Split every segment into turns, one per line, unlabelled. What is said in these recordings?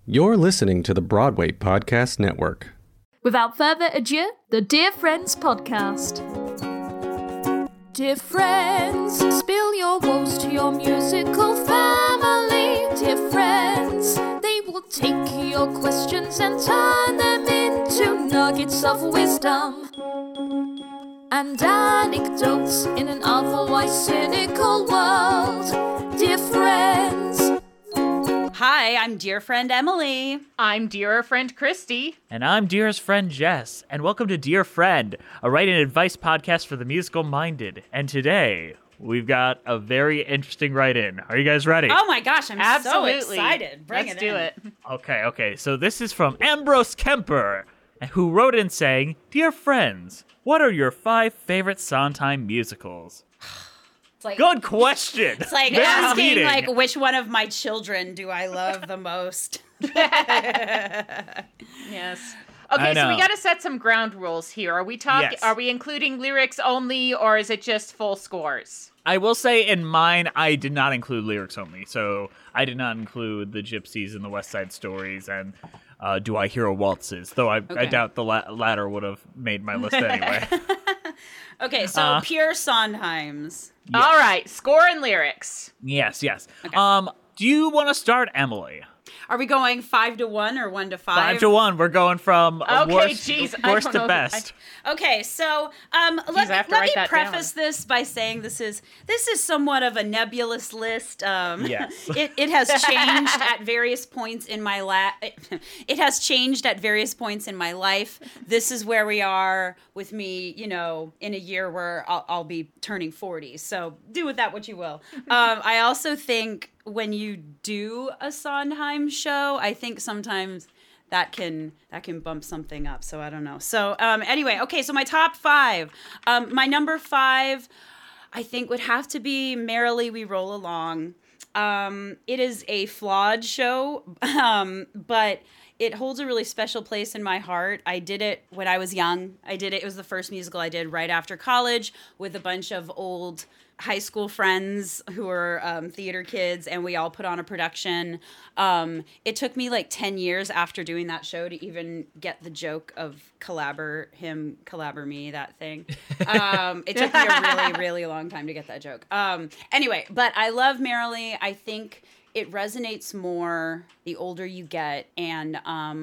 You're listening to the Broadway Podcast Network.
Without further ado, the Dear Friends Podcast. Dear friends, spill your woes to your musical family. Dear friends, they will take your questions and turn them into nuggets of wisdom and anecdotes in an otherwise cynical world. Dear friends.
Hi, I'm dear friend Emily.
I'm dear friend Christy.
And I'm dearest friend Jess. And welcome to Dear Friend, a writing and advice podcast for the musical-minded. And today, we've got a very interesting write-in. Are you guys ready?
Oh my gosh, I'm
Absolutely.
so excited.
Let's do it.
Okay. So this is from Ambrose Kemper, who wrote in saying, Dear friends, what are your 5 favorite Sondheim musicals?
Like,
Good question.
It's like
Very
asking,
leading.
like, which one of my children do I love the most?
Yes. Okay, so we got to set some ground rules here. Are we talking?
Yes.
Are we including lyrics only, or is it just full scores?
I will say in mine, I did not include lyrics only. So I did not include the Gypsies and the West Side Stories and Do I Hear a Waltzes, though I doubt the latter would have made my list anyway.
Okay, so pure Sondheims.
Yes.
All right, score and lyrics.
Yes.
Okay.
Do you want to start, Emily?
Are we going 5 to 1 or 1 to 5?
5 to 1. We're going from
Okay,
worst,
geez, I
worst
don't
to
know.
best.
Okay, so
I have to
let
write
me
that
preface this by saying this is somewhat of a nebulous list.
Yes.
It has changed at various points in my It has changed at various points in my life. This is where we are with me, in a year where I'll be turning 40. So do with that what you will. I also think when you do a Sondheim show, I think sometimes that can bump something up. So I don't know. So anyway, okay. So my top 5. My number 5, I think, would have to be "Merrily We Roll Along." It is a flawed show, but it holds a really special place in my heart. I did it when I was young. It was the first musical I did right after college with a bunch of old high school friends who were theater kids, and we all put on a production. It took me like 10 years after doing that show to even get the joke of collaborator me, that thing. It took me a really, really long time to get that joke. Anyway, but I love Merrily. I think it resonates more the older you get, and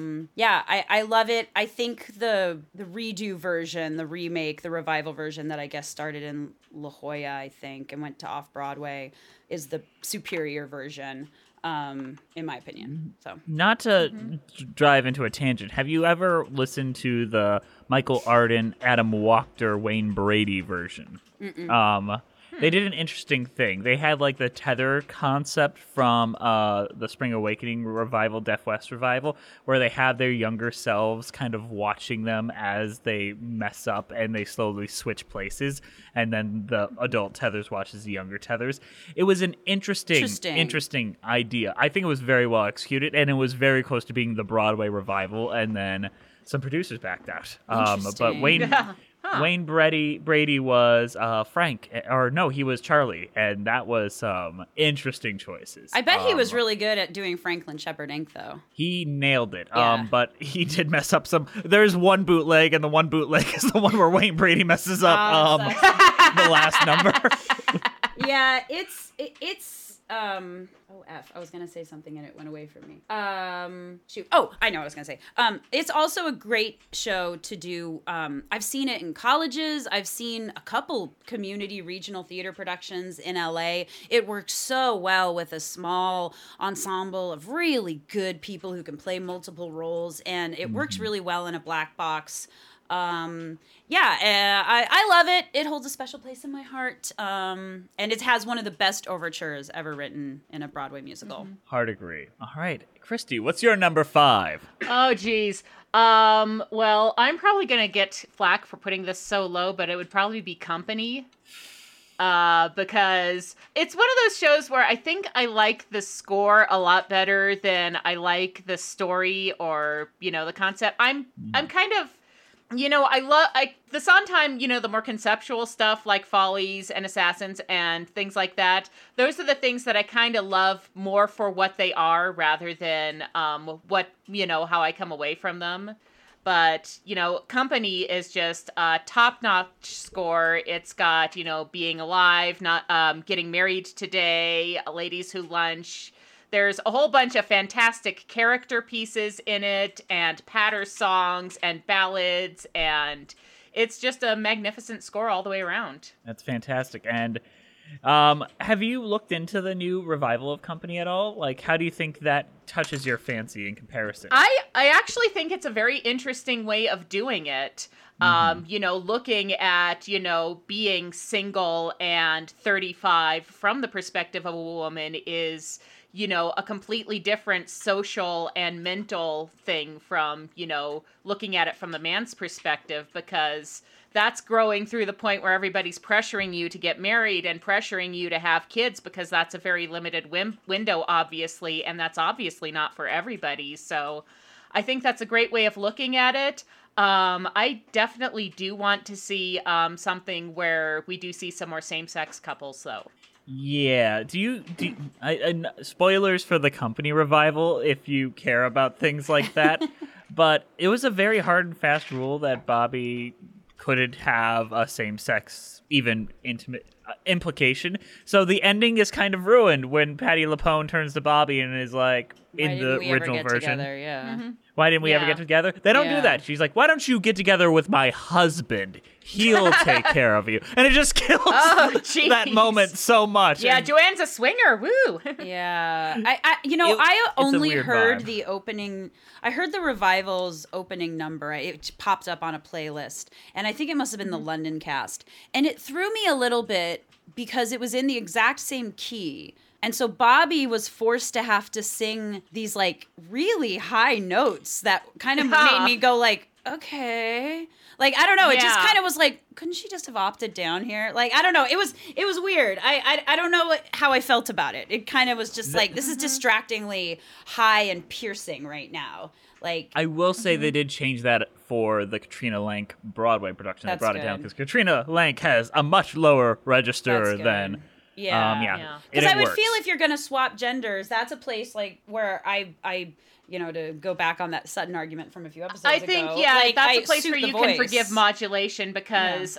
I love it. I think the redo version, the remake, the revival version that I guess started in La Jolla, I think, and went to Off-Broadway, is the superior version, in my opinion. So,
Not to drive into a tangent, have you ever listened to the Michael Arden, Adam Wachter, Wayne Brady version? They did an interesting thing. They had like the tether concept from the Spring Awakening revival, Deaf West revival, where they have their younger selves kind of watching them as they mess up and they slowly switch places, and then the adult tethers watches the younger tethers. It was an interesting idea. I think it was very well executed, and it was very close to being the Broadway revival, and then some producers backed out. But Wayne Brady was Frank, or no, he was Charlie, and that was some interesting choices.
I bet he was really good at doing Franklin Shepherd Inc., though.
He nailed it,
Yeah.
but he did mess up some. There's one bootleg, and the one bootleg is the one where Wayne Brady messes up the last number.
Yeah, it's I was gonna say something and it went away from me. Shoot. Oh, I know what I was gonna say. It's also a great show to do. I've seen it in colleges. I've seen a couple community regional theater productions in LA. It works so well with a small ensemble of really good people who can play multiple roles, and it works really well in a black box. I love it. It holds a special place in my heart. And it has one of the best overtures ever written in a Broadway musical.
Hard agree. All right, Christy, what's your number 5?
Oh, geez. Well, I'm probably going to get flack for putting this so low, but it would probably be Company. Because it's one of those shows where I think I like the score a lot better than I like the story or, the concept. I'm kind of the Sondheim, the more conceptual stuff like Follies and Assassins and things like that. Those are the things that I kind of love more for what they are rather than how I come away from them. But, Company is just a top-notch score. It's got, Being Alive, not Getting Married Today, Ladies Who Lunch. There's a whole bunch of fantastic character pieces in it, and patter songs, and ballads, and it's just a magnificent score all the way around.
That's fantastic. And have you looked into the new revival of Company at all? Like, how do you think that touches your fancy in comparison?
I actually think it's a very interesting way of doing it. Looking at, being single and 35 from the perspective of a woman is, a completely different social and mental thing from, looking at it from the man's perspective, because that's growing through the point where everybody's pressuring you to get married and pressuring you to have kids, because that's a very limited window, obviously, and that's obviously not for everybody. So I think that's a great way of looking at it. I definitely do want to see something where we do see some more same-sex couples, though.
Yeah. Spoilers for the Company revival if you care about things like that. But it was a very hard and fast rule that Bobby couldn't have a same-sex, even intimate implication. So the ending is kind of ruined when Patti LuPone turns to Bobby and is like, in the original version.
Together? Yeah. Mm-hmm.
Why didn't we ever get together? They don't do that. She's like, why don't you get together with my husband? He'll take care of you. And it just kills that moment so much.
Yeah, Joanne's a swinger. Woo.
Yeah. I only heard
vibe.
the opening. I heard the revival's opening number. It popped up on a playlist. And I think it must have been the London cast. And it threw me a little bit because it was in the exact same key. And so Bobby was forced to have to sing these like really high notes that kind of made me go like, okay. Like, I don't know. It just kind of was like, couldn't she just have opted down here? Like, I don't know. It was weird. I don't know how I felt about it. It kind of was just like, this is distractingly high and piercing right now. Like,
I will say they did change that for the Katrina Lank Broadway production. They brought it down because Katrina Lank has a much lower register than...
Yeah. Because I would feel if you're going to swap genders, that's a place like where I to go back on that Sutton argument from a few episodes ago.
I think, that's a place where you can forgive modulation because,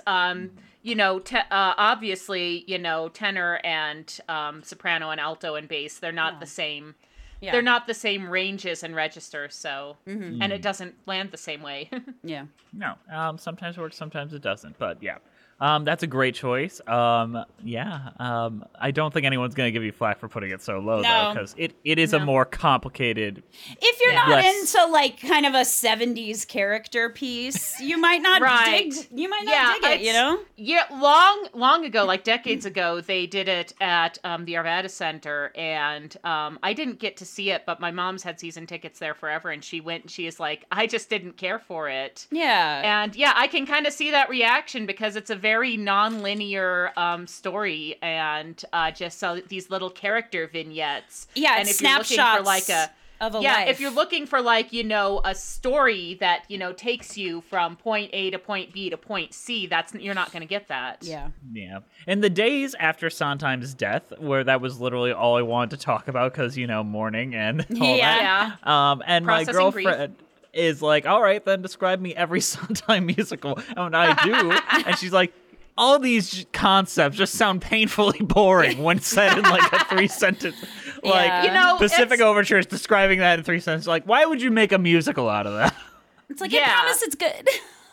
obviously, tenor and soprano and alto and bass, they're not the same. Yeah. They're not the same ranges and registers, so, and it doesn't land the same way.
Yeah.
No. Sometimes it works, sometimes it doesn't, but yeah. That's a great choice. I don't think anyone's going to give you flack for putting it so low, though, because it is a more complicated...
If you're not into, like, kind of a 70s character piece, you might not dig it,
Yeah, long ago, like decades ago, they did it at the Arvada Center, and I didn't get to see it, but my mom's had season tickets there forever, and she went and she is like, I just didn't care for it.
Yeah.
And, I can kind of see that reaction because it's a very non-linear story and just these little character vignettes.
Yeah,
and
if snapshots of a life.
If you're looking for like, a story that, takes you from point A to point B to point C, you're not going to get that.
Yeah.
Yeah. In the days after Sondheim's death, where that was literally all I wanted to talk about because, mourning and all that.
Yeah.
And my girlfriend... is like, all right, then describe me every Sondheim musical. And I do. And she's like, all these concepts just sound painfully boring when said in like a 3-sentence. Like, Pacific Overture is describing that in 3 sentences. Like, why would you make a musical out of that?
It's like, I promise it's good.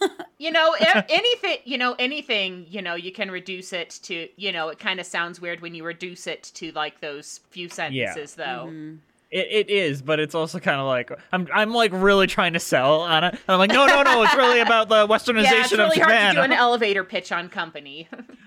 Anything, you can reduce it to, it kind of sounds weird when you reduce it to like those few sentences, though. Mm-hmm.
It is, but it's also kind of like I'm like really trying to sell on it. And I'm like, no, it's really about the westernization
it's really
of Japan.
hard to do an elevator pitch on Company.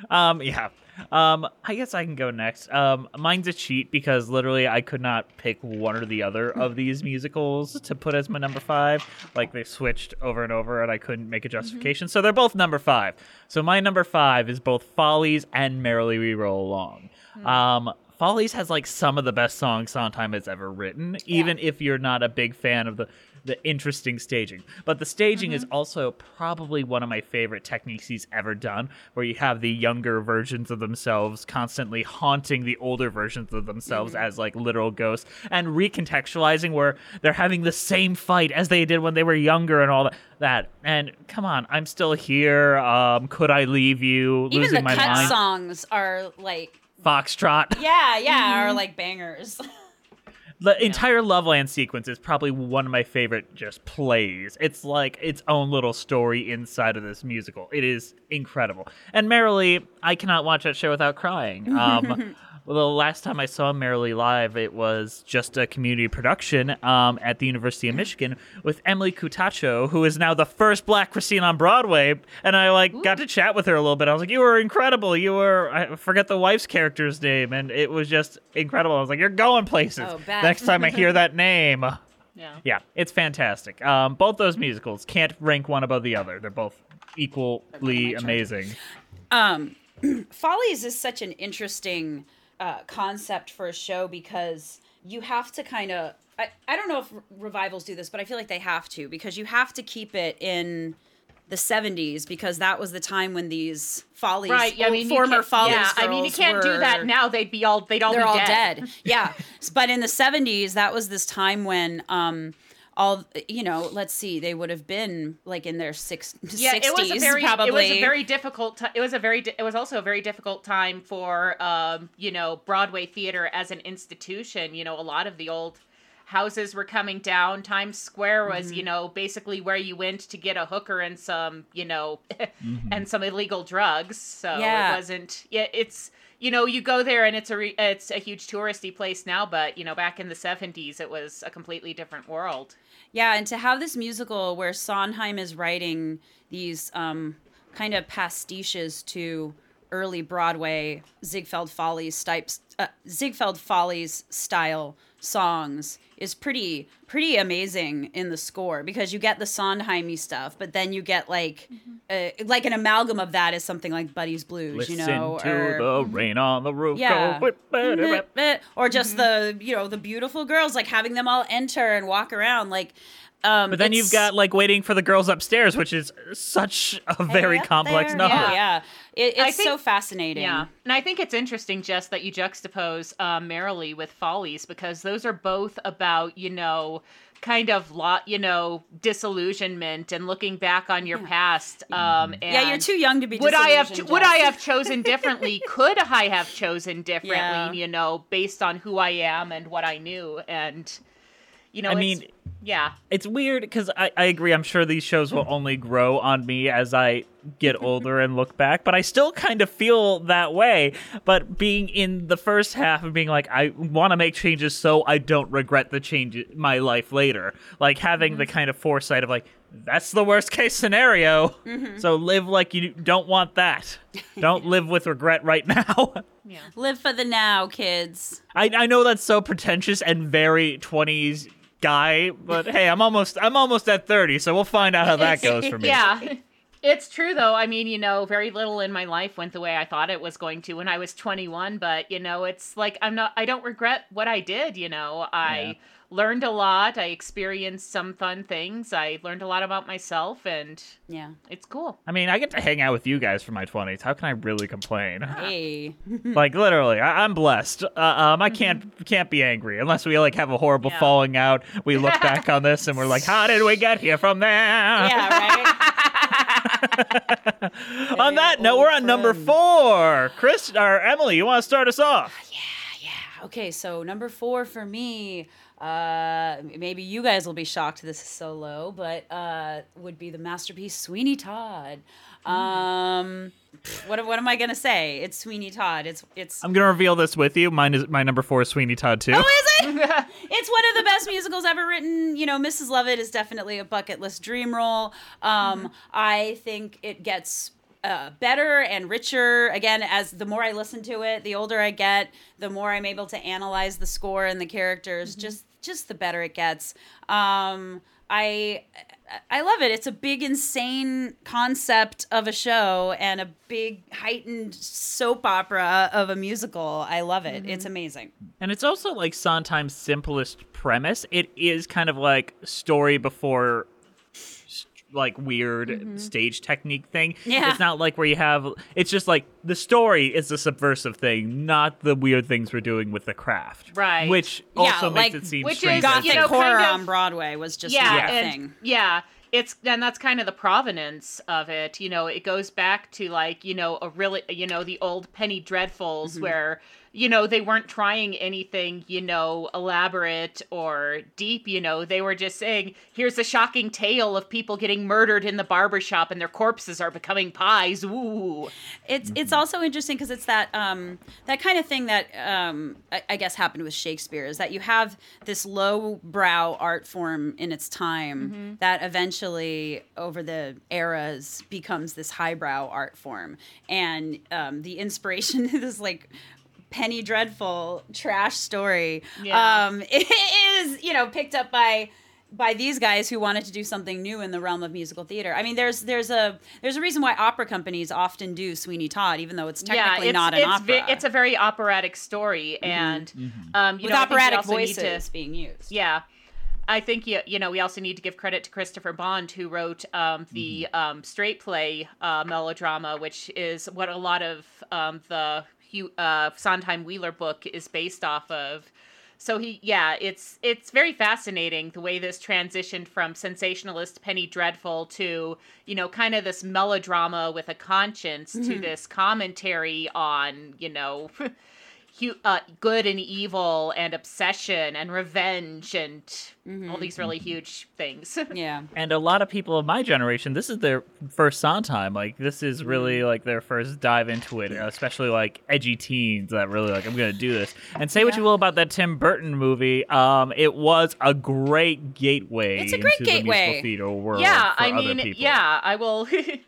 I guess I can go next. Mine's a cheat because literally I could not pick one or the other of these musicals to put as my number 5. Like they switched over and over and I couldn't make a justification. So they're both number 5. So my number 5 is both Follies and Merrily We Roll Along. Follies has like some of the best songs Sondheim has ever written, even if you're not a big fan of the interesting staging. But the staging is also probably one of my favorite techniques he's ever done, where you have the younger versions of themselves constantly haunting the older versions of themselves as like literal ghosts, and recontextualizing where they're having the same fight as they did when they were younger and all that. And come on, I'm still here. Could I leave you?
Even
Losing
the
my
cut
mind.
songs are like,
Foxtrot.
are like bangers.
The entire Loveland sequence is probably one of my favorite just plays. It's like its own little story inside of this musical. It is incredible. And Merrily, I cannot watch that show without crying. Well, the last time I saw Merrily live, it was just a community production at the University of Michigan with Emily Cutacho, who is now the first Black Christine on Broadway. And I got to chat with her a little bit. I was like, "You were incredible. You were," I forget the wife's character's name, and it was just incredible. I was like, "You're going places."
Oh, Beth.
Next time I hear that name.
Yeah.
Yeah, it's fantastic. Both those musicals can't rank one above the other. They're both equally amazing.
Follies is such an interesting concept for a show because you have to kind of, I don't know if revivals do this, but I feel like they have to, because you have to keep it in the 70s because that was the time when these Follies, former Follies girls
I mean, you can't do that now. They'd all be dead. Yeah. But in the 70s, that was this time when let's see, they would have been like in their 60s. It was a very
probably.
It was a very difficult. It was also a very difficult time for Broadway theater as an institution. You know, a lot of the old houses were coming down. Times Square was, basically where you went to get a hooker and some, and some illegal drugs. So it wasn't. Yeah, it's. You go there and it's a huge touristy place now, but back in the 70s, it was a completely different world.
Yeah, and to have this musical where Sondheim is writing these kind of pastiches to early Broadway Ziegfeld Follies style songs is pretty amazing in the score, because you get the Sondheim-y stuff, but then you get like an amalgam of that is something like Buddy's Blues,
Listen to the rain on the roof.
Yeah.
Go,
or just the beautiful girls, like having them all enter and walk around like.
But then you've got like Waiting for the Girls Upstairs, which is such a very complex number.
Yeah. It's so fascinating.
Yeah. And I think it's interesting, Jess, that you juxtapose Merrily with Follies, because those are both about, kind of disillusionment and looking back on your past. And
you're too young to be
would
disillusioned.
Would I have chosen differently? Could I have chosen differently, based on who I am and what I knew? And
it's weird because I agree. I'm sure these shows will only grow on me as I get older and look back, but I still kind of feel that way. But being in the first half and being like, I want to make changes so I don't regret the change in my life later. Like having the kind of foresight of like, that's the worst case scenario. So live like you don't want that. Don't live with regret right now.
Yeah. Live for the now, kids.
I know that's so pretentious and very 20s guy, but hey, I'm almost at 30, so we'll find out how that goes for me.
Yeah. It's true though. I mean, very little in my life went the way I thought it was going to when I was 21, but it's like I don't regret what I did, I learned a lot. I experienced some fun things. I learned a lot about myself, and it's cool.
I mean, I get to hang out with you guys for my 20s. How can I really complain?
Hey.
Like literally, I'm blessed. I can't be angry unless we like have a horrible falling out. We look back on this and we're like, how did we get here from there?
Yeah, right.
On that note, we're on number 4. Chris or Emily, you want to start us off?
Yeah. Okay, so number 4 for me, maybe you guys will be shocked this is so low, but would be the masterpiece Sweeney Todd. What am I gonna say? It's Sweeney Todd. It's.
I'm gonna reveal this with you. My number 4 is Sweeney Todd too.
Oh, is it? It's one of the best musicals ever written. Mrs. Lovett is definitely a bucket list dream role. I think it gets better and richer again as the more I listen to it. The older I get, the more I'm able to analyze the score and the characters. Just just the better it gets. I love it. It's a big, insane concept of a show and a big, heightened soap opera of a musical. I love it. It's amazing.
And it's also like Sondheim's simplest premise. It is kind of like story before like weird stage technique thing.
Yeah.
It's not like where you have, it's just like the story is the subversive thing, not the weird things we're doing with the craft.
Right.
Which
Yeah,
also makes
like-
it seem
which is,
strange.
Gothic
you know,
horror
kind of-
on Broadway was just
yeah,
not a
and
thing.
yeah, and that's kind of the provenance of it. You know, it goes back to like, you know, a really, you know, the old Penny Dreadfuls where, you know, they weren't trying anything, you know, elaborate or deep, you know, they were just saying, here's a shocking tale of people getting murdered in the barbershop and their corpses are becoming pies. Ooh.
It's also interesting because it's that that kind of thing that I guess happened with Shakespeare, is that you have this lowbrow art form in its time that eventually over the eras becomes this highbrow art form, and the inspiration to this like Penny Dreadful trash story it is, you know, picked up by these guys who wanted to do something new in the realm of musical theater. I mean, there's a reason why opera companies often do Sweeney Todd, even though it's technically not an opera.
It's a very operatic story, and you
with
know, I think we
operatic
also need
voices
to-
being used.
Yeah. I think, you know, we also need to give credit to Christopher Bond, who wrote the straight play melodrama, which is what a lot of the Sondheim Wheeler book is based off of. So it's very fascinating the way this transitioned from sensationalist Penny Dreadful to, you know, kind of this melodrama with a conscience to this commentary on, you know, good and evil and obsession and revenge and all these really huge things.
Yeah.
And a lot of people of my generation, this is their first Sondheim. Like, this is really like their first dive into it, especially like edgy teens that really like, I'm going to do this. And say what you will about that Tim Burton movie, it was a great gateway
It's a great
into
gateway.
the musical theater world.
Yeah,
for
I
other
mean,
people.
yeah, I will.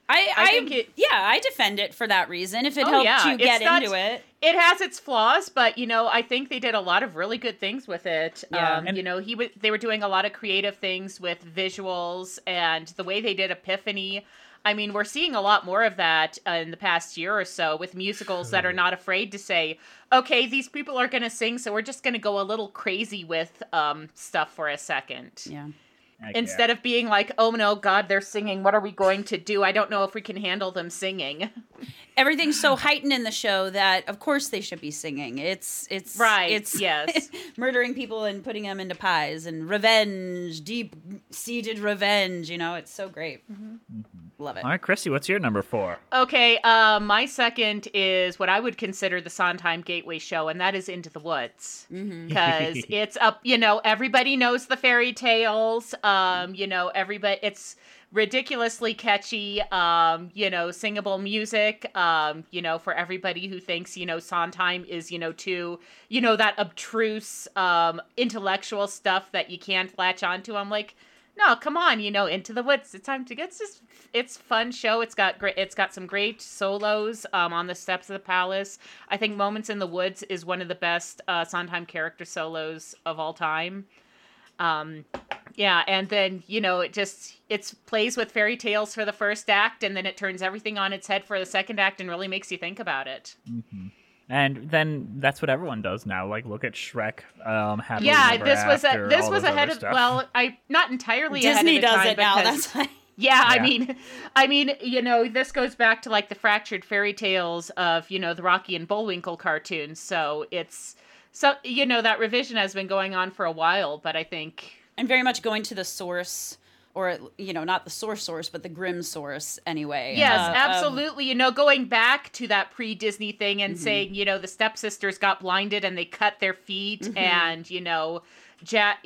I defend it for that reason. If it helped you get into it.
It has its flaws, but you know, I think they did a lot of really good things with it.
Yeah.
You know, they were doing a lot of creative things with visuals and the way they did Epiphany. I mean, we're seeing a lot more of that in the past year or so with musicals that are not afraid to say, okay, these people are going to sing, so we're just going to go a little crazy with stuff for a second.
Yeah.
Instead of being like, oh no, God, they're singing. What are we going to do? I don't know if we can handle them singing.
Everything's so heightened in the show that, of course, they should be singing. It's
Right,
It's
yes.
murdering people and putting them into pies and revenge, deep-seated revenge. You know, it's so great. Love it.
All right, Chrissy, what's your number 4?
Okay, my second is what I would consider the Sondheim gateway show, and that is Into the Woods. Because it's up, you know, everybody knows the fairy tales. You know, it's ridiculously catchy, you know, singable music, you know, for everybody who thinks, you know, Sondheim is, you know, too, you know, that obtruse, intellectual stuff that you can't latch onto. I'm like, no, come on, you know, Into the Woods. It's time to get, it's fun show. It's got some great solos, on the steps of the palace. I think Moments in the Woods is one of the best, Sondheim character solos of all time. Yeah, and then, you know, it plays with fairy tales for the first act, and then it turns everything on its head for the second act and really makes you think about it.
Mm-hmm. And then that's what everyone does now. Like, look at Shrek. Happily
Yeah,
Ever
this was
After,
this
all
was
those
ahead
other
of
stuff.
well, not entirely
Disney
ahead of the
does
time
it now.
because-
That's why.
Yeah,
Yeah.
I mean, you know, this goes back to like the fractured fairy tales of, you know, the Rocky and Bullwinkle cartoons. So you know, that revision has been going on for a while, but I think.
And very much going to the source, or, you know, not the source, but the grim source anyway.
Yes, absolutely. You know, going back to that pre-Disney thing and saying, you know, the stepsisters got blinded and they cut their feet, and, you know, Jack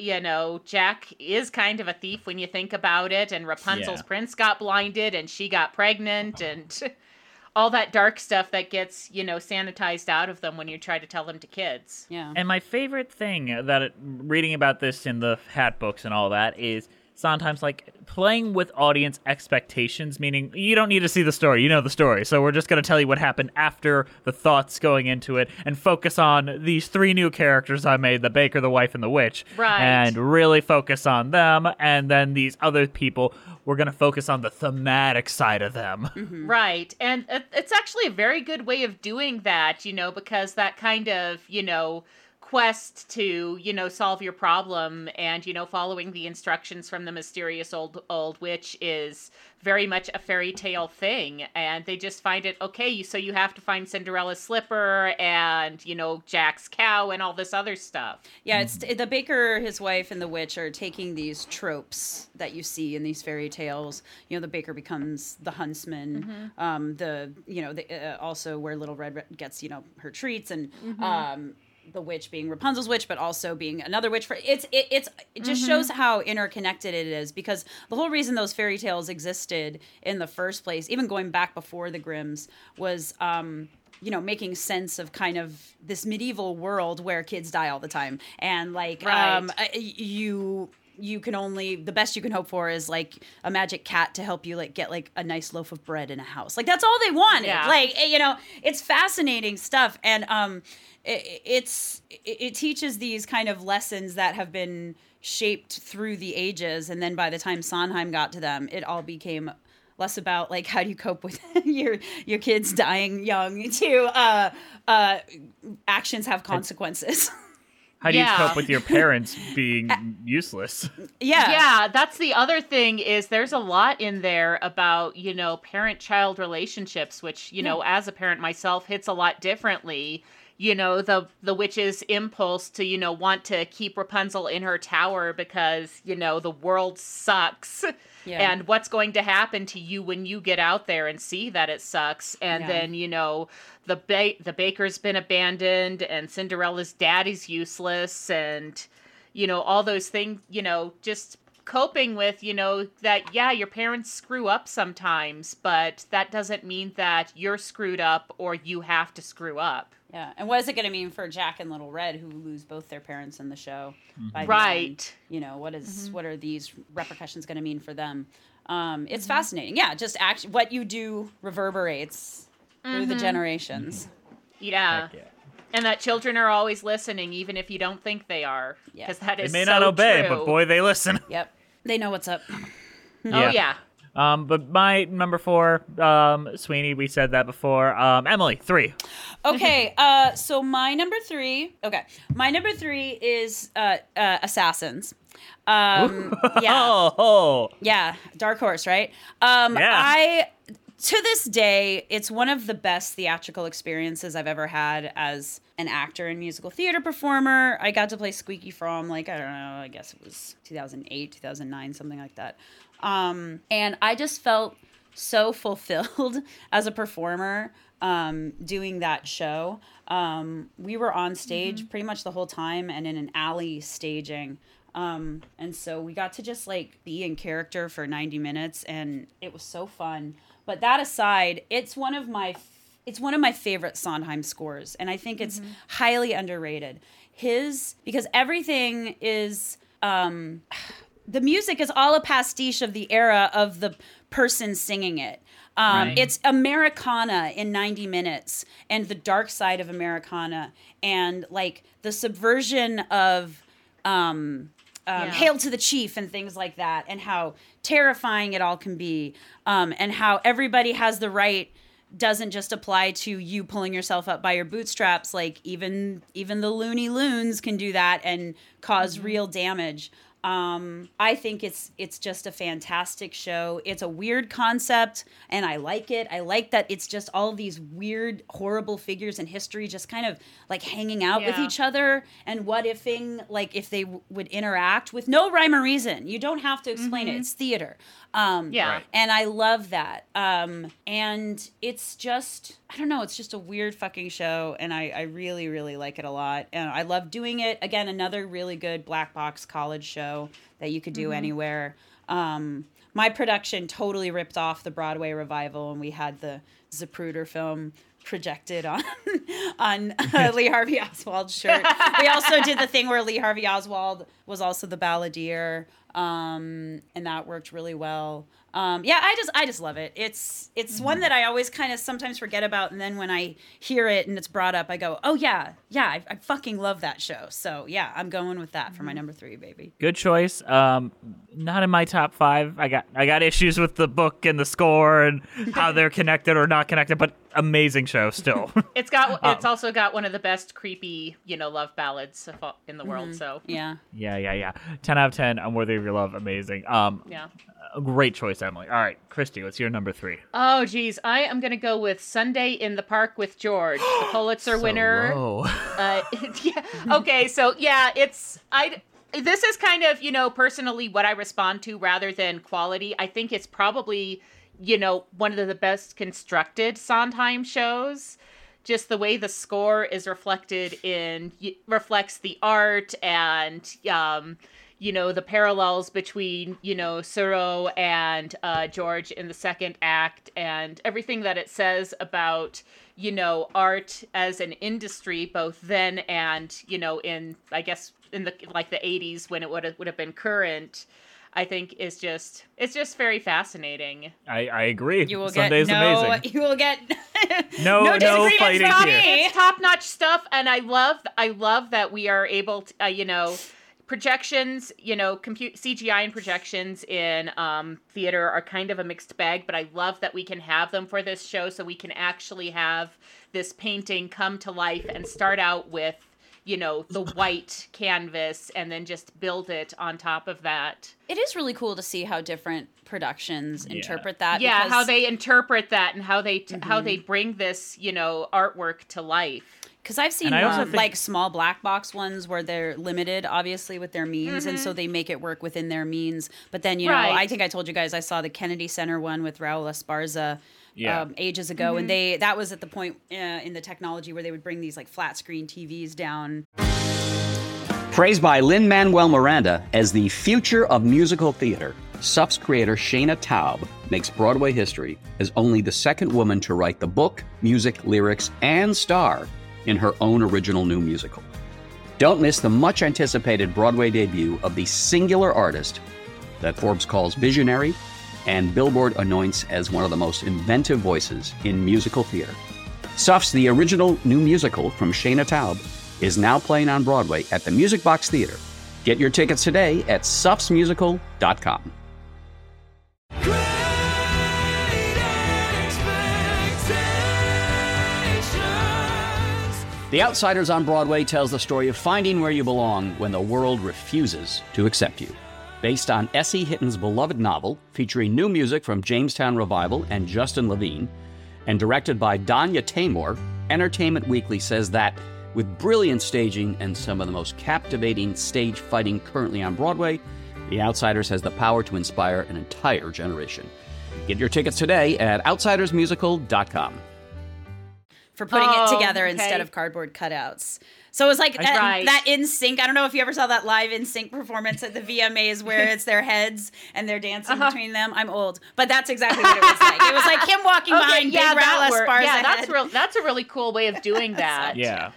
is kind of a thief when you think about it, and Rapunzel's prince got blinded and she got pregnant, and all that dark stuff that gets, you know, sanitized out of them when you try to tell them to kids.
Yeah.
And my favorite thing reading about this in the hat books and all that is Sondheim's like playing with audience expectations, meaning you don't need to see the story, you know the story. So we're just going to tell you what happened after the thoughts going into it and focus on these 3 new characters I made, the baker, the wife, and the witch.
Right.
And really focus on them. And then these other people, we're going to focus on the thematic side of them.
Mm-hmm. Right. And it's actually a very good way of doing that, because that kind of, quest to, solve your problem and, following the instructions from the mysterious old witch is very much a fairy tale thing. And they just find it, okay, so you have to find Cinderella's slipper and, Jack's cow and all this other stuff.
Yeah, it's the baker, his wife, and the witch are taking these tropes that you see in these fairy tales. The baker becomes the huntsman. Also where Little Red gets, her treats, and the witch being Rapunzel's witch, but also being another witch. It just shows how interconnected it is, because the whole reason those fairy tales existed in the first place, even going back before the Grimms, was making sense of kind of this medieval world where kids die all the time, and you can only, the best you can hope for is like a magic cat to help you like get like a nice loaf of bread in a house. Like that's all they wanted. Yeah. It's fascinating stuff. And it teaches these kind of lessons that have been shaped through the ages. And then by the time Sondheim got to them, it all became less about like how do you cope with your kids dying young to actions have consequences.
How do you cope with your parents being useless?
Yeah, that's the other thing is there's a lot in there about, parent-child relationships, which, as a parent myself hits a lot differently. The witch's impulse to, want to keep Rapunzel in her tower because, the world sucks. Yeah. And what's going to happen to you when you get out there and see that it sucks. And then, the baker's been abandoned and Cinderella's daddy's useless and, all those things, just coping with, that, your parents screw up sometimes, but that doesn't mean that you're screwed up or you have to screw up.
Yeah, and what is it going to mean for Jack and Little Red, who lose both their parents in the show? By
right.
The end? What are these repercussions going to mean for them? It's fascinating. Yeah, just what you do reverberates through the generations.
Yeah. And that children are always listening, even if you don't think they are. Because that is
They may not obey,
true.
but boy, they listen.
Yep. They know what's up.
Oh, yeah.
But my number 4, Sweeney, we said that before. Emily, 3.
Okay, so my number 3 is Assassins. Yeah, Dark Horse, right? To this day, it's one of the best theatrical experiences I've ever had as an actor and musical theater performer. I got to play Squeaky Fromm, I don't know, I guess it was 2008, 2009, something like that. And I just felt so fulfilled as a performer doing that show. We were on stage pretty much the whole time and in an alley staging. And so we got to just be in character for 90 minutes and it was so fun. But that aside, it's one of my favorite Sondheim scores, and I think it's highly underrated. Because everything is the music is all a pastiche of the era of the person singing it. Right. It's Americana in 90 minutes and the dark side of Americana and the subversion of Hail to the Chief and things like that, and how terrifying it all can be, and how everybody has the right doesn't just apply to you pulling yourself up by your bootstraps. Even the Looney Loons can do that and cause real damage. I think it's just a fantastic show. It's a weird concept, and I like it. I like that it's just all these weird, horrible figures in history just kind of hanging out with each other and what-ifing, if they would interact with no rhyme or reason. You don't have to explain it. It's theater. And I love that. And it's just, I don't know, it's just a weird fucking show, and I really, really like it a lot. And I love doing it. Again, another really good black box college show that you could do anywhere. My production totally ripped off the Broadway revival, and we had the Zapruder film projected on Lee Harvey Oswald's shirt. We also did the thing where Lee Harvey Oswald was also the balladeer. and that worked really well. I just love it. It's one that I always kind of sometimes forget about, and then when I hear it and it's brought up, I go, oh yeah, I fucking love that show. So yeah, I'm going with that for my number 3, baby.
Good choice. Not in my top 5. I got issues with the book and the score and how they're connected or not connected, but amazing show still.
It's also got one of the best creepy, love ballads in the world. So
Yeah.
10 out of 10. I'm worthy of your love. Amazing. A great choice, Emily. All right, Christy, what's your number 3?
Oh, geez. I am going to go with Sunday in the Park with George, the Pulitzer winner.
Low.
Yeah. Okay, so yeah, this is kind of, personally what I respond to rather than quality. I think it's probably, one of the best constructed Sondheim shows. Just the way the score is reflects the art and, the parallels between, Thoreau and George in the second act and everything that it says about, art as an industry, both then and, in, I guess, in the 80s when it would have been current, I think it's just very fascinating.
I agree.
You will
Sunday's
get
amazing.
You will get
no fighting here.
It's top-notch stuff, and I love that we are able to, projections, CGI and projections in theater are kind of a mixed bag, but I love that we can have them for this show so we can actually have this painting come to life and start out with, the white canvas and then just build it on top of that.
It is really cool to see how different productions interpret that.
Yeah,
because
how they interpret that and how they bring this, artwork to life.
Because I've seen like small black box ones where they're limited, obviously, with their means, and so they make it work within their means. But then, I think I told you guys I saw the Kennedy Center one with Raul Esparza ages ago, and that was at the point in the technology where they would bring these like flat screen TVs down.
Praised by Lin-Manuel Miranda as the future of musical theater, SUF's creator Shayna Taub makes Broadway history as only the second woman to write the book, music, lyrics, and star in her own original new musical. Don't miss the much-anticipated Broadway debut of the singular artist that Forbes calls visionary and Billboard anoints as one of the most inventive voices in musical theater. SUF's The Original New Musical from Shayna Taub is now playing on Broadway at the Music Box Theater. Get your tickets today at sufsmusical.com. The Outsiders on Broadway tells the story of finding where you belong when the world refuses to accept you. Based on S.E. Hitton's beloved novel, featuring new music from Jamestown Revival and Justin Levine, and directed by Danya Taymor, Entertainment Weekly says that, with brilliant staging and some of the most captivating stage fighting currently on Broadway, The Outsiders has the power to inspire an entire generation. Get your tickets today at outsidersmusical.com.
For putting it together instead of cardboard cutouts. So it was like that NSYNC. I don't know if you ever saw that live NSYNC performance at the VMAs where it's their heads and they're dancing between them. I'm old, but that's exactly what it was like. It was like him walking behind Big Raul Esparza.
Yeah, that's a really cool way of doing that.
Yeah.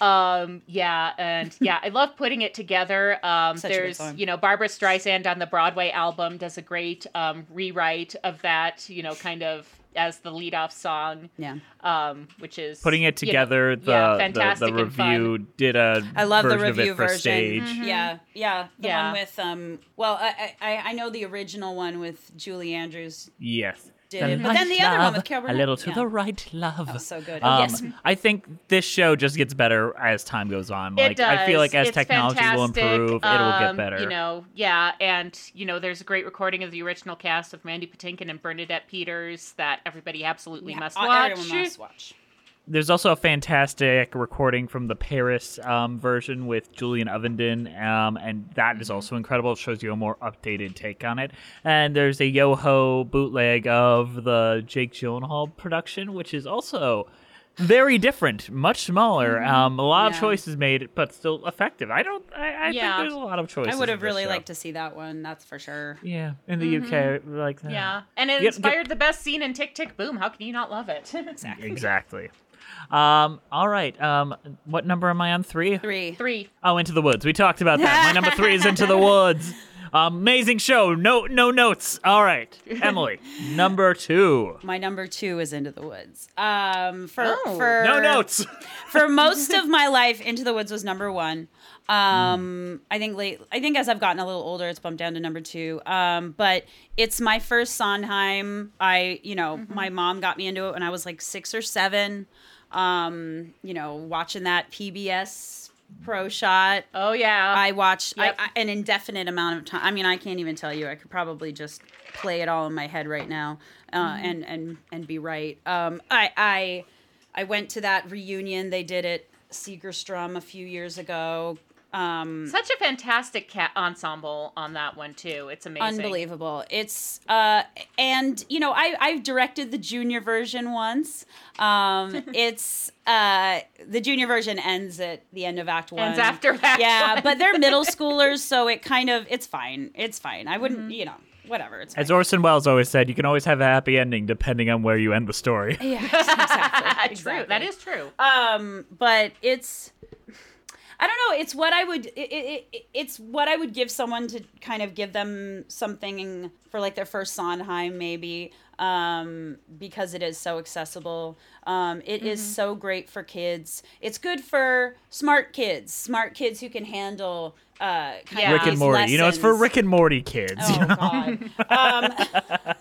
I love putting it together. There's, Barbara Streisand on the Broadway album does a great rewrite of that, kind of as the lead-off song.
Yeah.
Which is
putting it together.
Fantastic.
The review did a
I love the
version
review
of it for
version.
stage.
Mm-hmm. Yeah. The one with I know the original one with Julie Andrews.
Yes.
Did it. But then the other one with Carol Burnett.
A little to the right, love.
Oh, so good.
Yes. I think this show just gets better as time goes on.
It does.
I feel like as
it's
technology
fantastic.
will improve, it'll get better.
And there's a great recording of the original cast of Mandy Patinkin and Bernadette Peters that everybody absolutely must watch.
Everyone must watch.
There's also a fantastic recording from the Paris version with Julian Ovenden, and that is also incredible. It shows you a more updated take on it. And there's a Yoho bootleg of the Jake Gyllenhaal production, which is also very different, much smaller. A lot of choices made, but still effective. I think there's a lot of choices.
I would have really liked to see that one, that's for sure.
Yeah, in the UK, like that.
Yeah, and it inspired the best scene in Tick, Tick, Boom. How can you not love it?
Exactly. All right. What number am I on? 3?
3.
Oh, Into the Woods. We talked about that. My number 3 is Into the Woods. Amazing show. No notes. All right, Emily, number 2.
My number 2 is Into the Woods.
No notes.
For most of my life, Into the Woods was number 1. I think as I've gotten a little older, it's bumped down to number 2. But it's my first Sondheim. My mom got me into it when I was like 6 or 7. Watching that PBS Pro Shot.
Oh yeah.
I watched an indefinite amount of time. I mean, I can't even tell you. I could probably just play it all in my head right now, and be right. I went to that reunion they did at Segerstrom a few years ago.
Such a fantastic ensemble on that one too. It's amazing.
Unbelievable. It's I've directed the junior version once. It's the junior version ends at the end of Act 1.
Ends after that.
Yeah, but they're middle schoolers, so it's fine. It's fine. I wouldn't, whatever. It's fine.
As Orson Welles always said, you can always have a happy ending depending on where you end the story.
Yeah, exactly.
True. That is true.
But it's, I don't know. It's what I would. It's what I would give someone to kind of give them something for like their first Sondheim, maybe, because it is so accessible. It is so great for kids. It's good for smart kids who can handle kind of
Rick and Morty.
lessons.
It's for Rick and Morty kids.
Oh God.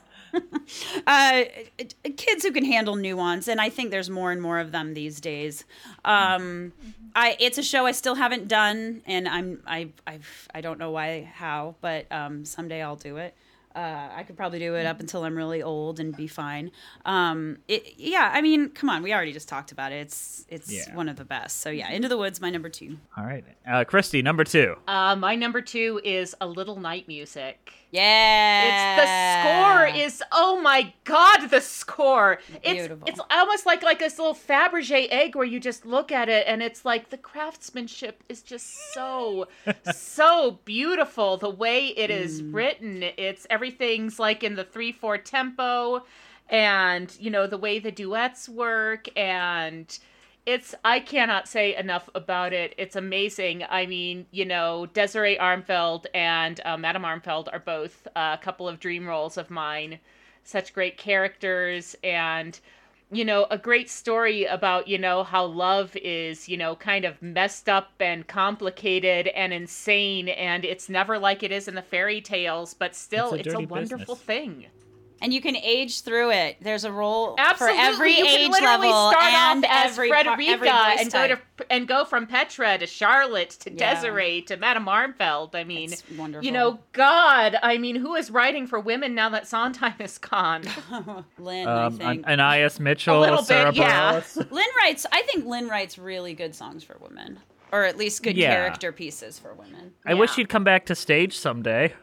Kids who can handle nuance, and I think there's more and more of them these days. It's a show I still haven't done, and I don't know how, but someday I'll do it. I could probably do it up until I'm really old and be fine. I mean, come on, we already just talked about it. It's one of the best. So yeah, Into the Woods, my number 2.
All right, Christy, number 2.
My number 2 is A Little Night Music.
Yeah,
The score is, oh my God, the score.
Beautiful.
It's almost like this little Fabergé egg where you just look at it and it's like the craftsmanship is just so beautiful. The way it is written, everything's like in the 3/4 tempo, and the way the duets work, and I cannot say enough about it. It's amazing. I mean, Desiree Armfeld and Madame Armfeld are both a couple of dream roles of mine. Such great characters, and, a great story about, how love is, kind of messed up and complicated and insane, and it's never like it is in the fairy tales, but still, it's a wonderful thing.
And you can age through it. There's a role
Absolutely.
for every
you can
age
literally
level
start
and
off as
every
Frederica and go from Petra to Charlotte to Desiree to Madame Armfeld. I mean,
it's wonderful.
God, I mean, who is writing for women now that Sondheim is gone?
Lynn, I think.
Anais Mitchell,
A little
Sarah
bit, yeah.
Bareilles.
I think Lynn writes really good songs for women, or at least good character pieces for women.
I wish he'd come back to stage someday.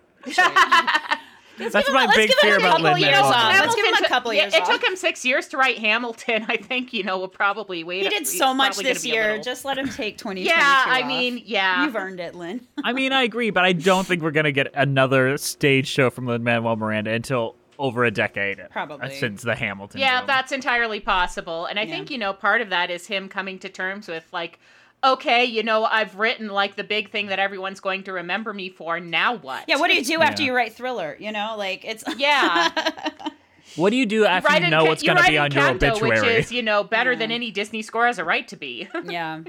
That's my
let's
big
give him
fear
a
about
couple
Lin-Manuel
years off.
Miranda.
Let's give him a couple years
It
off.
took him 6 years to write Hamilton. I think, we'll probably wait.
He did so much this year. Just let him take 2022 off. You've earned it, Lynn.
I mean, I agree, but I don't think we're going to get another stage show from Lin-Manuel Miranda until over a decade.
Probably.
Since the Hamilton
Yeah,
film.
that's entirely possible. And I think, part of that is him coming to terms with, like, okay, I've written, like, the big thing that everyone's going to remember me for. Now what?
Yeah, what do you do after you write Thriller? Like, it's...
Yeah.
What do you do after you know what's going to be on your obituary?
Which is, better than any Disney score has a right to be.
Yeah.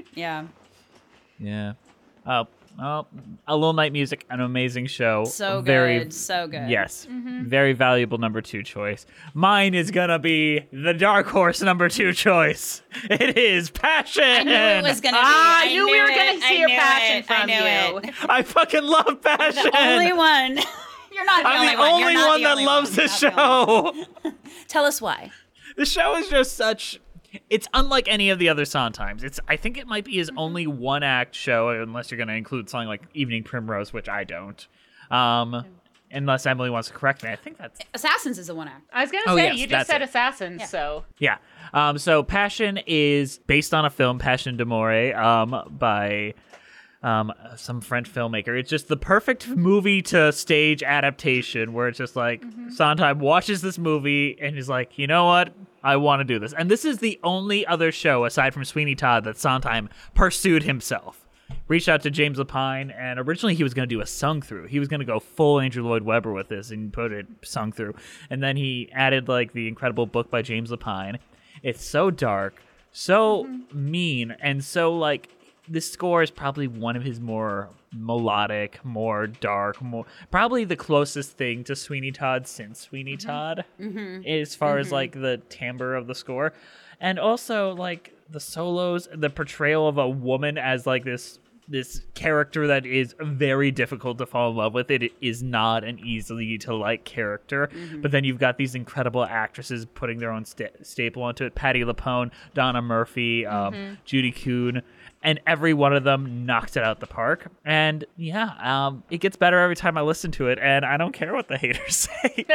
A Little Night Music, an amazing show.
So
good. Yes. Very valuable number 2 choice. Mine is going to be the dark horse number 2 choice. It is Passion.
I knew it was going to be.
I knew we were going to hear Passion from you.
I fucking love Passion.
The only one. You're not the
I'm
only
the only one that loves the show.
Tell us why.
The show is just such... It's unlike any of the other Sondheims. I think it might be his only one-act show, unless you're going to include something like Evening Primrose, which I don't. Unless Emily wants to correct me. I think that's...
Assassins is a one-act.
I was going to say, you just said Assassins, so...
Yeah. So Passion is based on a film, Passion d'Amore, by... some French filmmaker. It's just the perfect movie to stage adaptation where it's just like Sondheim watches this movie and he's like, you know what? I want to do this. And this is the only other show aside from Sweeney Todd that Sondheim pursued himself. reached out to James Lapine, and originally he was going to do a sung through. He was going to go full Andrew Lloyd Webber with this and put it sung through. And then he added like the incredible book by James Lapine. It's so dark, so mean, and so like this score is probably one of his more melodic, more dark, more probably the closest thing to Sweeney Todd since Sweeney Todd, as far as like the timbre of the score. And also like the solos, the portrayal of a woman as like this character that is very difficult to fall in love with. It is not an easily to like character, but then you've got these incredible actresses putting their own staple onto it. Patti LuPone, Donna Murphy, Judy Kuhn, and every one of them knocks it out the park. And it gets better every time I listen to it, and I don't care what the haters say.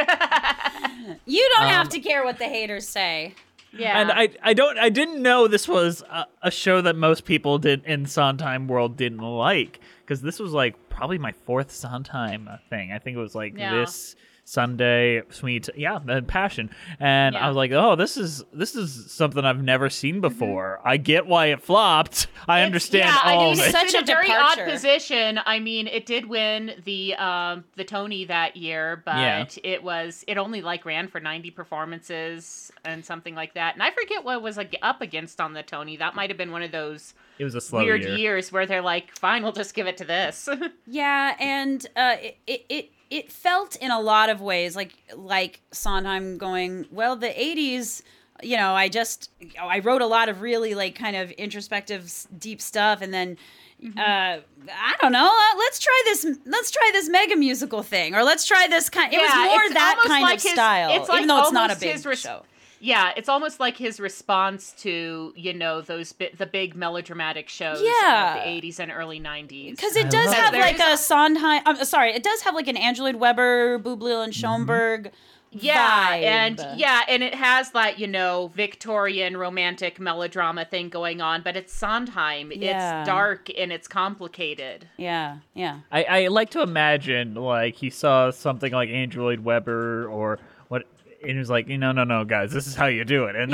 You don't have to care what the haters say.
Yeah.
And I didn't know this was a show that most people in Sondheim world didn't like, because this was like probably my fourth Sondheim thing. I think it was like this Sunday, then Passion, and I was like, oh, this is something I've never seen before. I get why it flopped. I understand all of it.
It's such
in
a
a very odd
departure.
position. I mean, it did win the Tony that year, but it only like ran for 90 performances and something like that. And I forget what was like up against on the Tony. That might have been one of those
It was a slow
weird
year.
years where they're like, fine, we'll just give it to this.
Yeah, and it felt in a lot of ways like Sondheim going, well, the 80s, you know, I wrote a lot of really like kind of introspective, deep stuff, and then I don't know, let's try this mega musical thing, or let's try this kind. It was more that kind of style,
it's like
even though it's not a
almost
big show.
Yeah, it's almost like his response to, you know, the big melodramatic shows of the 80s and early 90s.
Because it does have like a Sondheim, it does have like an Andrew Lloyd Webber, Bublé and Schoenberg vibe.
And it has that, you know, Victorian romantic melodrama thing going on, but it's Sondheim.
Yeah.
It's dark and it's complicated.
Yeah.
I like to imagine like he saw something like Andrew Lloyd Webber or what, and he was like, no, guys, this is how you do it. And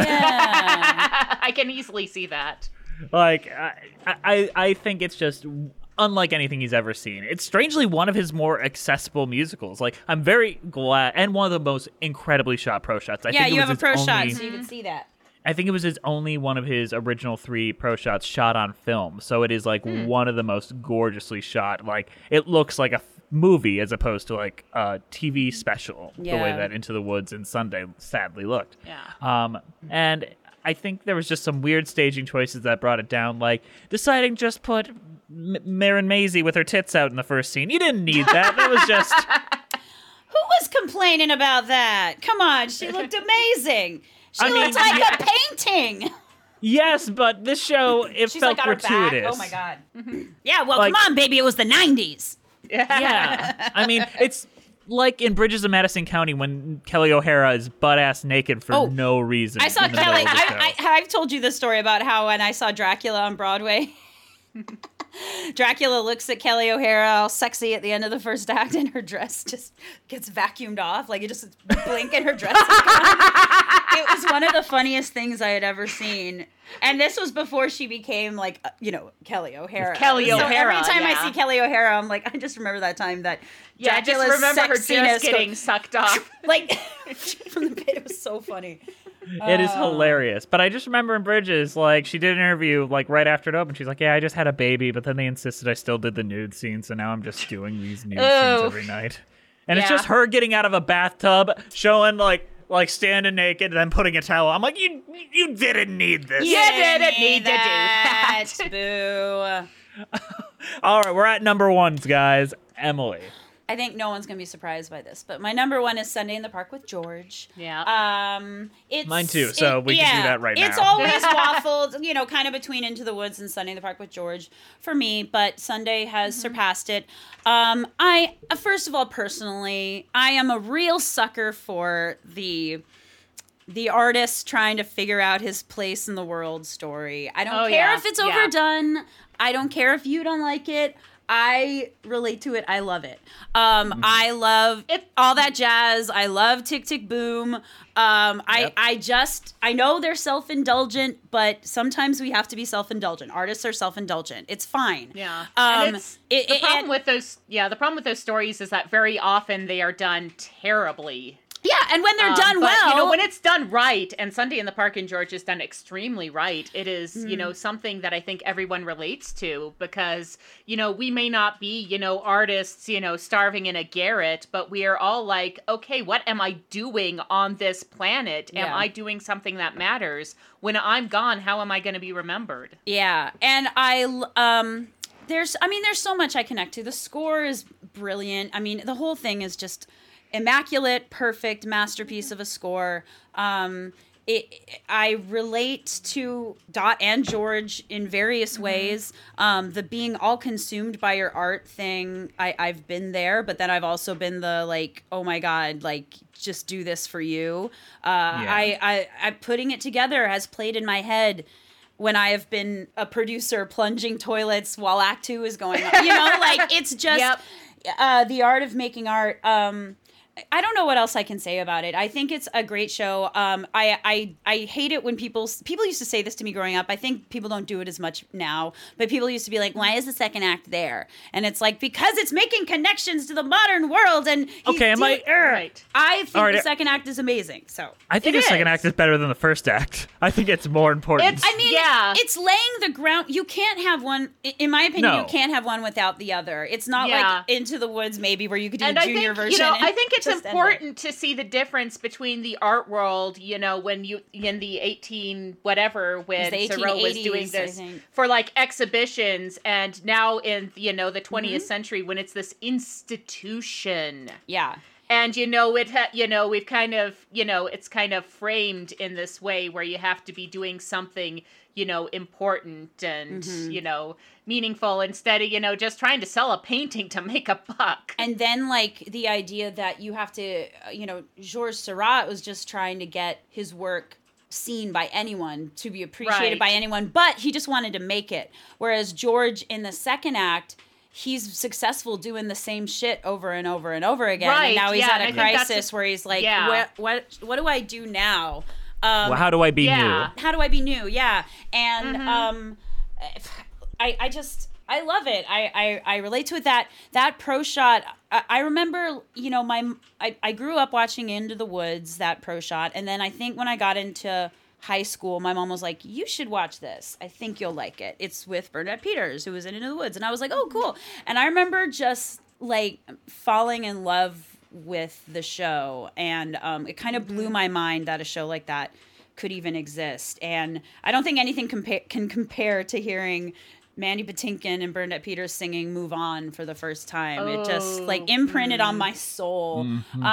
I can easily see that.
like, I think it's just unlike anything he's ever seen. It's strangely one of his more accessible musicals. Like, I'm very glad, and one of the most incredibly shot pro shots. I think
you
it
have
was
a pro
his
shot,
only-
so you can see that.
I think it was his only one of his original 3 pro shots shot on film. So it is like one of the most gorgeously shot. Like, it looks like a movie as opposed to like a TV special, the way that Into the Woods and Sunday sadly looked.
Yeah.
And I think there was just some weird staging choices that brought it down, like deciding just put Marin Maisie with her tits out in the first scene. You didn't need that. That was just...
Who was complaining about that? Come on, she looked amazing. She
mean,
looked like a painting.
Yes, but this show, it
She's
felt
like on her back.
gratuitous.
Oh my god. Yeah, well,
Like-
come on, baby. It was the 90s.
Yeah. I mean, it's like in Bridges of Madison County when Kelly O'Hara is butt-ass naked for no reason.
I saw
in the middle
Kelly.
of the show.
I've told you this story about how when I saw Dracula on Broadway, Dracula looks at Kelly O'Hara all sexy at the end of the first act, and her dress just gets vacuumed off. Like, it just blink and her dress is gone. It was one of the funniest things I had ever seen. And this was before she became, like, Kelly O'Hara.
Kelly
so
O'Hara,
every time I
yeah.
see Kelly O'Hara, I'm like, I just remember that time that
Yeah,
Dracula's
just remember her
sexiness
just getting sucked off.
like, from the pit. It was so funny.
It is hilarious. But I just remember in Bridges, like, she did an interview, like, right after it opened. She's like, yeah, I just had a baby, but then they insisted I still did the nude scene, so now I'm just doing these nude scenes every night. And it's
Yeah.
just her getting out of a bathtub, showing, like standing naked, and then putting a towel. I'm like, you didn't need this.
You didn't need to do that.
Boo.
All right, we're at number 1s, guys. Emily.
I think no one's gonna be surprised by this, but my number 1 is Sunday in the Park with George.
Yeah.
It's
Mine too, so we can do that right
It's
now.
always waffled, kind of between Into the Woods and Sunday in the Park with George for me, but Sunday has surpassed it. I first of all, personally, I am a real sucker for the artist trying to figure out his place in the world story. I don't care if it's overdone. I don't care if you don't like it. I relate to it. I love it. I love all that jazz. I love Tick Tick Boom. I know they're self-indulgent, but sometimes we have to be self-indulgent. Artists are self-indulgent. It's fine.
Yeah. And the problem with those stories is that very often they are done terribly.
Yeah, and when they're done well,
you know, when it's done right, and Sunday in the Park and George is done extremely right, it is, you know, something that I think everyone relates to, because, you know, we may not be, you know, artists, you know, starving in a garret, but we are all like, okay, what am I doing on this planet? Am I doing something that matters? When I'm gone, how am I going to be remembered?
Yeah, and there's so much I connect to. The score is brilliant. I mean, the whole thing is just immaculate, perfect masterpiece of a score. I relate to Dot and George in various ways. The being all consumed by your art thing, I've been there, but then I've also been the like, oh my God, like just do this for you. I putting it together has played in my head when I have been a producer plunging toilets while Act 2 is going on. You know, like it's just the art of making art. I don't know what else I can say about it. I think it's a great show. I hate it when people used to say this to me growing up. I think people don't do it as much now, but people used to be like, "Why is the second act there?" And it's like, because it's making connections to the modern world. And right. I think the second act is amazing. So
I think the second act is better than the first act. I think it's more important.
It's laying the ground. You can't have one. In my opinion, you can't have one without the other. It's not like Into the Woods, maybe, where you could do a junior version.
You know, I think it's important to see the difference between the art world, you know, when you in the 18 whatever when Thoreau was doing this for like exhibitions, and now in, you know, the 20th century when it's this institution.
Yeah.
And, you know, we've kind of, you know, it's kind of framed in this way where you have to be doing something, you know, important and, you know, meaningful instead of, you know, just trying to sell a painting to make a buck.
And then, like, the idea that you have to, you know, Georges Seurat was just trying to get his work seen by anyone, to be appreciated by anyone, but he just wanted to make it. Whereas George, in the second act, he's successful doing the same shit over and over and over again. Right. And now he's at a crisis where he's like, what do I do now?
Well, how do I be new?
How do I be new? Yeah. And I love it. I relate to it. That pro shot, I remember, you know, I grew up watching Into the Woods, that pro shot. And then I think when I got into high school, my mom was like, you should watch this. I think you'll like it. It's with Bernadette Peters, who was in Into the Woods. And I was like, oh, cool. And I remember just like falling in love with the show. And it kind of blew my mind that a show like that could even exist. And I don't think anything can compare to hearing Mandy Patinkin and Bernadette Peters singing Move On for the first time. It just like imprinted on my soul.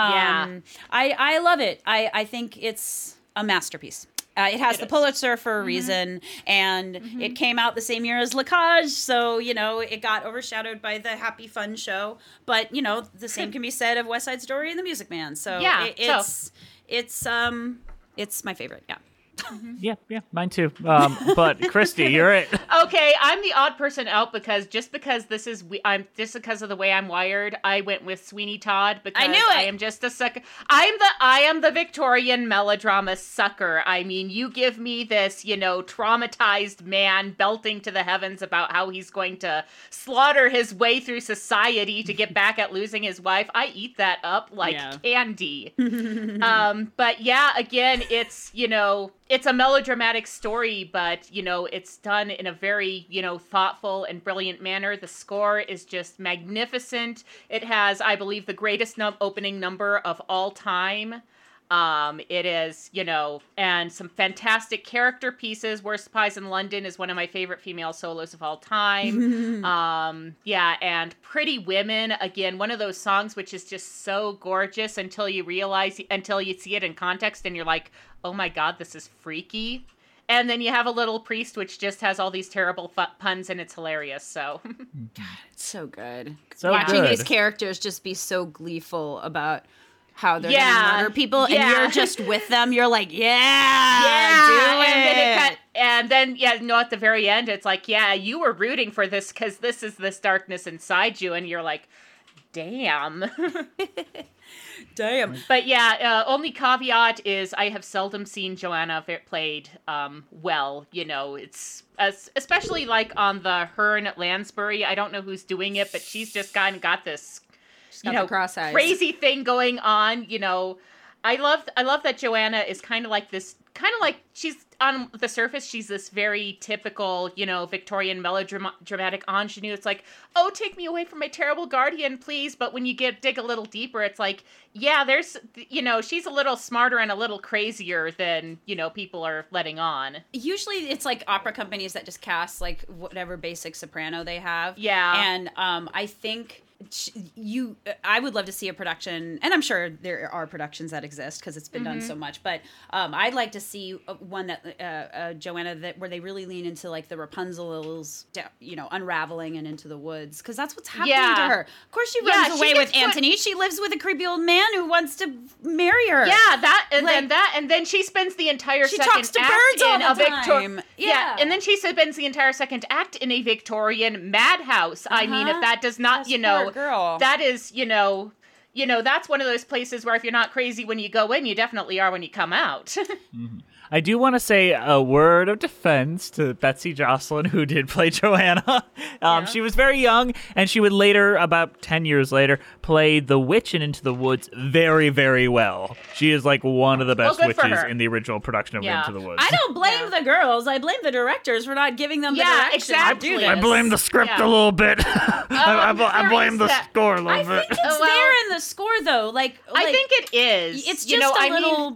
I love it. I think it's a masterpiece. It has the Pulitzer for a reason, and it came out the same year as La Cage, so, you know, it got overshadowed by the Happy Fun show. But, you know, the same can be said of West Side Story and The Music Man. So it's my favorite. Yeah.
Yeah, mine too. But Christy, you're it.
Okay, I'm the odd person out because because of the way I'm wired, I went with Sweeney Todd because
I knew it.
I am just a sucker. I am the Victorian melodrama sucker. I mean, you give me this, you know, traumatized man belting to the heavens about how he's going to slaughter his way through society to get back at losing his wife. I eat that up like candy. But yeah, again, it's, you know, it's a melodramatic story, but, you know, it's done in a very, you know, thoughtful and brilliant manner. The score is just magnificent. It has, I believe, the greatest opening number of all time. It is, you know, and some fantastic character pieces. Worst Pies in London is one of my favorite female solos of all time. And Pretty Women, again, one of those songs which is just so gorgeous until you see it in context and you're like, oh my God, this is freaky. And then you have A Little Priest, which just has all these terrible puns, and it's hilarious. So,
God, it's so good.
So
watching
good.
These characters just be so gleeful about how they're
Yeah.
gonna murder people, and
Yeah.
you're just with them. You're like, yeah, do it.
And then at the very end, it's like, yeah, you were rooting for this because this is this darkness inside you, and you're like, damn.
Damn.
But yeah, only caveat is I have seldom seen Joanna played well. You know, it's especially like on the Hearn at Lansbury. I don't know who's doing it, but she's just kind of got this,
got the cross eyes.
crazy thing going on. You know, I love that Joanna is kind of like she's on the surface, she's this very typical, you know, Victorian melodramatic ingenue. It's like, oh, take me away from my terrible guardian, please. But when you dig a little deeper, it's like, yeah, there's, you know, she's a little smarter and a little crazier than, you know, people are letting on.
Usually it's like opera companies that just cast like whatever basic soprano they have.
Yeah.
And I think I would love to see a production, and I'm sure there are productions that exist because it's been done so much, but I'd like to see one that Joanna, that where they really lean into like the Rapunzel's, you know, unraveling and into the woods, because that's what's happening to her. Of course she runs away with Antony. She lives with a creepy old man who wants to marry her.
And then she spends the entire
she
second
talks to
act
birds all
in
the
a
time.
and then she spends the entire second act in a Victorian madhouse. I mean, if that does not, you know,
girl.
that is, you know, that's one of those places where if you're not crazy when you go in, you definitely are when you come out.
I do want to say a word of defense to Betsy Jocelyn, who did play Joanna. She was very young, and she would later, about 10 years later, play the witch in Into the Woods very, very well. She is like one of the best witches in the original production of Into the Woods.
I don't blame the girls. I blame the directors for not giving them the direction.
Exactly.
I blame the script a little bit. I blame the score a little bit.
I think it's there in the score, though. Like
I think it is.
It's just a little,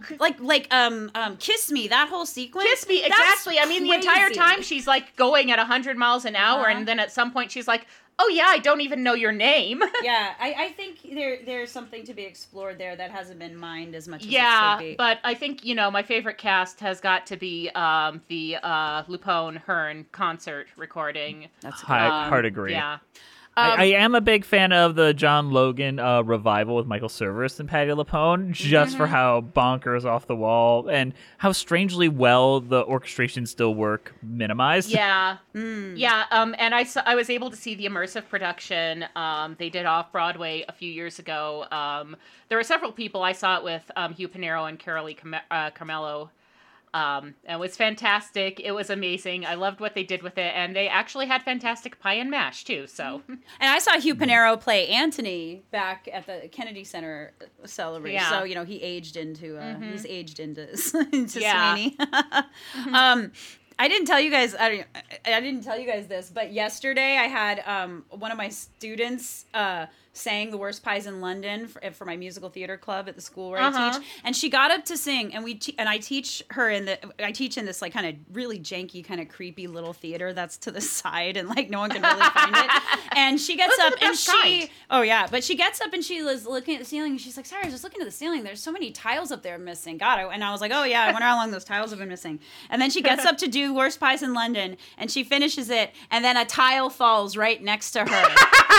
like Kiss Me, that whole sequence.
Kiss Me, exactly. I mean, the entire time she's like going at 100 miles an hour, and then at some point she's like, oh yeah, I don't even know your name.
Yeah, I think there's something to be explored there that hasn't been mined as much as it should be.
But I think, you know, my favorite cast has got to be the Lupone Hearn concert recording.
That's
hard agree.
Yeah.
I am a big fan of the John Logan revival with Michael Cerveris and Patti LuPone, just for how bonkers off the wall and how strangely well the orchestration still work minimized.
Yeah. Yeah. And I was able to see the immersive production they did off Broadway a few years ago. There were several people. I saw it with Hugh Pinero and Carolee Carmelo. It was fantastic. It was amazing. I loved what they did with it, and they actually had fantastic pie and mash too. So,
and I saw Hugh Pinero play Antony back at the Kennedy Center celebration.
Yeah.
So you know he aged into he's aged into Sweeney. I didn't tell you guys. I didn't tell you guys this, but yesterday I had one of my students sang The Worst Pies in London for my musical theater club at the school where I teach, and she got up to sing, and I teach in this like kind of really janky, kind of creepy little theater that's to the side, and like no one can really find it. And she gets up and she gets up and she was looking at the ceiling, and she's like, "Sorry, I was just looking at the ceiling. There's so many tiles up there missing. God," and I was like, "Oh yeah, I wonder how long those tiles have been missing." And then she gets up to do Worst Pies in London, and she finishes it, and then a tile falls right next to her.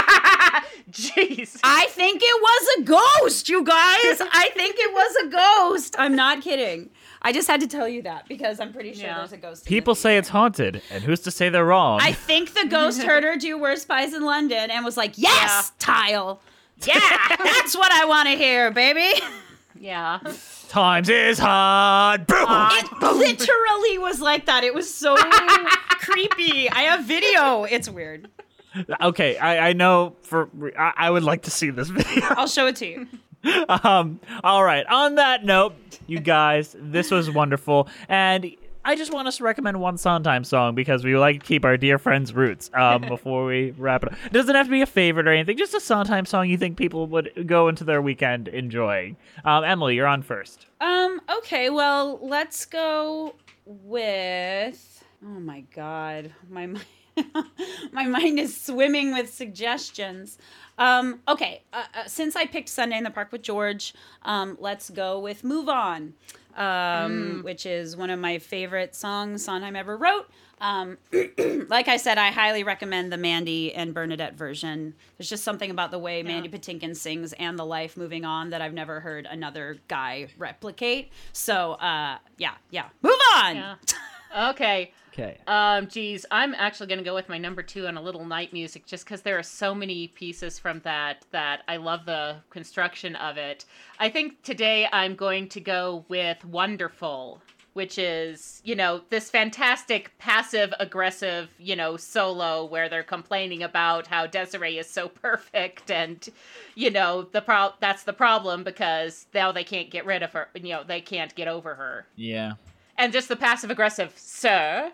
Jeez.
I think it was a ghost, you guys. I think it was a ghost. I'm not kidding. I just had to tell you that because I'm pretty sure there's a ghost.
People say it's haunted, and who's to say they're wrong?
I think the ghost heard her do Worst Pies in London and was like, yes, tile. Yeah, that's what I want to hear, baby.
Yeah.
Times is hard.
It literally was like that. It was so creepy. I have video. It's weird.
Okay, I know I would like to see this video.
I'll show it to you.
All right. On that note, you guys, this was wonderful. And I just want us to recommend one Sondheim song because we like to keep our dear friends' roots before we wrap it up. It doesn't have to be a favorite or anything, just a Sondheim song you think people would go into their weekend enjoying. Emily, you're on first.
Okay, well, let's go with... Oh, my God. My mind is swimming with suggestions. Okay, since I picked Sunday in the Park with George, let's go with Move On, which is one of my favorite songs Sondheim ever wrote. Like I said, I highly recommend the Mandy and Bernadette version. There's just something about the way Mandy Patinkin sings and the life moving on that I've never heard another guy replicate. So, move on.
Yeah. Okay.
Okay.
I'm actually going to go with my number 2 on A Little Night Music just because there are so many pieces from that I love the construction of it. I think today I'm going to go with Wonderful, which is, this fantastic passive-aggressive, solo where they're complaining about how Desiree is so perfect and, that's the problem because now they can't get rid of her, they can't get over her.
Yeah.
And just the passive-aggressive, sir.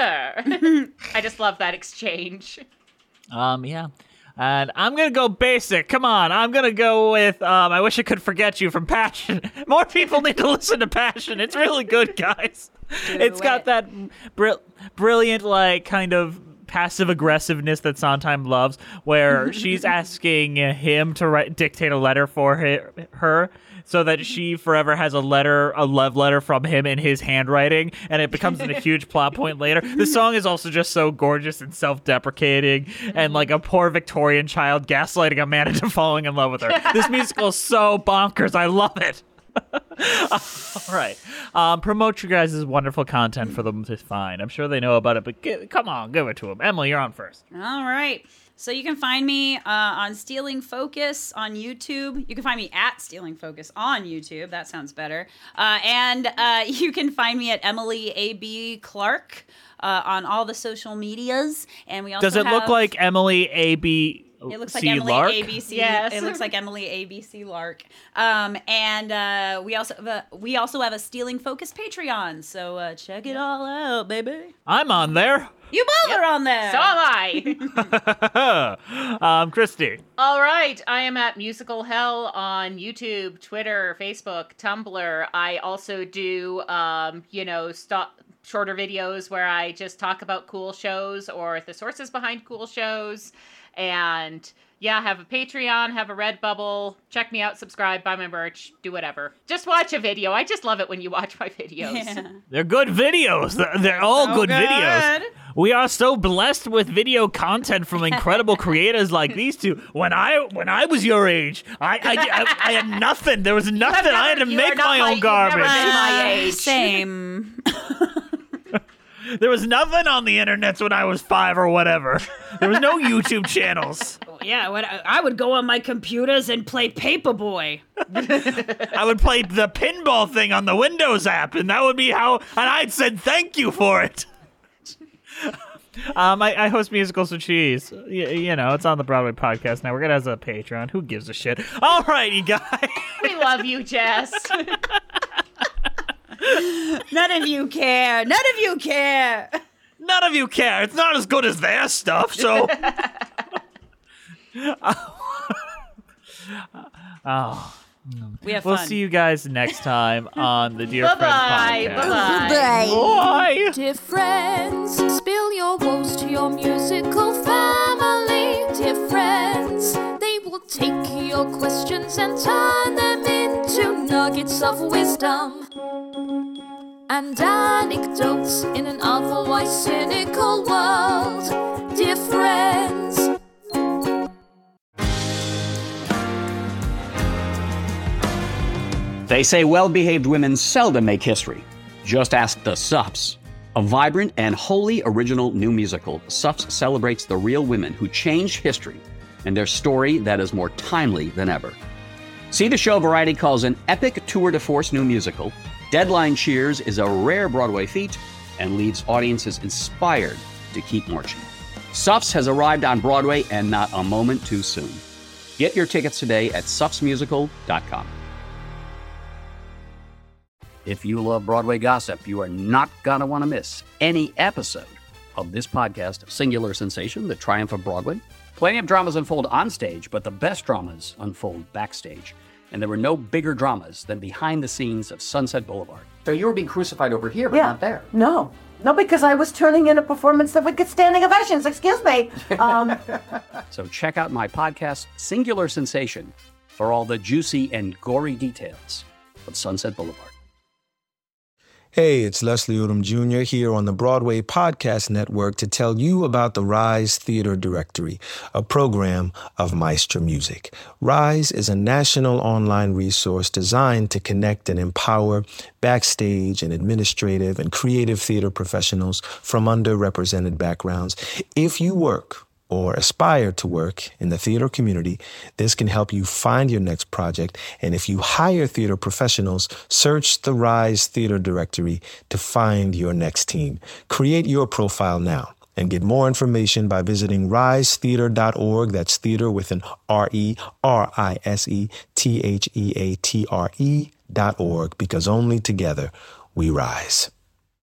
I just love that exchange.
Yeah. And I'm going to go basic. Come on. I'm going to go with I Wish I Could Forget You from Passion. More people need to listen to Passion. It's really good, guys. It's got that brilliant, kind of passive aggressiveness that Sondheim loves, where she's asking him to dictate a letter for her so that she forever has a love letter from him in his handwriting, and it becomes a huge plot point later. The song is also just so gorgeous and self-deprecating, and like a poor Victorian child gaslighting a man into falling in love with her. This musical is so bonkers. I love it. All right. Promote your guys' wonderful content for them to find. I'm sure they know about it, but come on, give it to them. Emily, you're on first.
All right. So you can find me on Stealing Focus on YouTube. You can find me at Stealing Focus on YouTube. That sounds better. And you can find me at Emily A.B. Clark on all the social medias. And we also
Does it look like Emily A.B.
It looks like
C.
Emily
Lark?
ABC.
Yes.
It looks like Emily ABC Lark. And we also have a Stealing Focus Patreon. So check it all out, baby.
I'm on there.
You both are on there.
So am I.
Christy.
All right. I am at Musical Hell on YouTube, Twitter, Facebook, Tumblr. I also do, shorter videos where I just talk about cool shows or the sources behind cool shows. And have a Patreon, have a Redbubble. Check me out, subscribe, buy my merch, do whatever. Just watch a video. I just love it when you watch my videos.
Yeah.
They're good videos. They're all good videos. We are so blessed with video content from incredible creators like these two. When I was your age, I had nothing. There was nothing. I had to make my own garbage.
You've never been my age.
Same.
There was nothing on the internet when I was 5 or whatever. There was no YouTube channels.
Yeah, I would go on my computers and play Paperboy.
I would play the pinball thing on the Windows app, and that would be how. And I'd said thank you for it. I host Musicals with Cheese. It's on the Broadway Podcast Network. It has a Patreon. Who gives a shit? All right, you guys.
We love you, Jess.
None of you care. None of you care.
None of you care. It's not as good as their stuff, so.
We have
We'll
fun.
see you guys next time on the Dear Friends
Bye-bye.
Podcast.
Bye-bye.
Bye.
Dear friends, spill your woes to your musical family. Dear friends, they will take your questions and turn them into nuggets of wisdom and anecdotes in an otherwise cynical world. Dear friends.
They say well-behaved women seldom make history. Just ask the Suffs. A vibrant and wholly original new musical, Suffs celebrates the real women who changed history and their story that is more timely than ever. See the show Variety calls an epic tour de force new musical. Deadline cheers is a rare Broadway feat and leaves audiences inspired to keep marching. Suffs has arrived on Broadway and not a moment too soon. Get your tickets today at suffsmusical.com. If you love Broadway gossip, you are not going to want to miss any episode of this podcast, Singular Sensation, The Triumph of Broadway. Plenty of dramas unfold on stage, but the best dramas unfold backstage. And there were no bigger dramas than behind the scenes of Sunset Boulevard. So you were being crucified over here, but not there.
No. No, because I was turning in a performance that would get standing ovations. Excuse me.
So check out my podcast, Singular Sensation, for all the juicy and gory details of Sunset Boulevard.
Hey, it's Leslie Odom Jr. here on the Broadway Podcast Network to tell you about the Rise Theater Directory, a program of Maestro Music. Rise is a national online resource designed to connect and empower backstage and administrative and creative theater professionals from underrepresented backgrounds. If you work or aspire to work in the theater community, this can help you find your next project. And if you hire theater professionals, search the Rise Theater Directory to find your next team. Create your profile now and get more information by visiting risetheater.org. That's theater with an RERISETHEATRE.org, because only together we rise.